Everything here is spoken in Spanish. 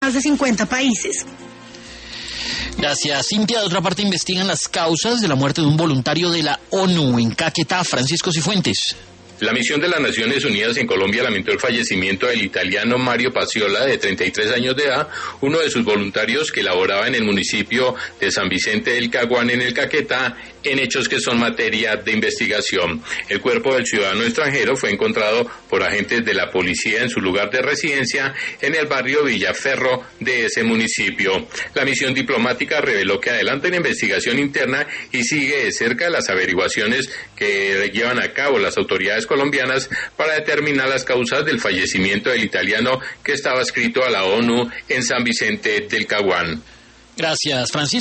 más de 50 países. Gracias, Cintia. De otra parte, investigan las causas de la muerte de un voluntario de la ONU en Caquetá. Francisco Cifuentes. La misión de las Naciones Unidas en Colombia lamentó el fallecimiento del italiano Mario Paciola, de 33 años de edad, uno de sus voluntarios que laboraba en el municipio de San Vicente del Caguán, en el Caquetá, en hechos que son materia de investigación. El cuerpo del ciudadano extranjero fue encontrado por agentes de la policía en su lugar de residencia en el barrio Villaferro de ese municipio. La misión diplomática reveló que adelanta una investigación interna y sigue de cerca las averiguaciones que llevan a cabo las autoridades colombianas para determinar las causas del fallecimiento del italiano que estaba adscrito a la ONU en San Vicente del Caguán. Gracias, Francisco.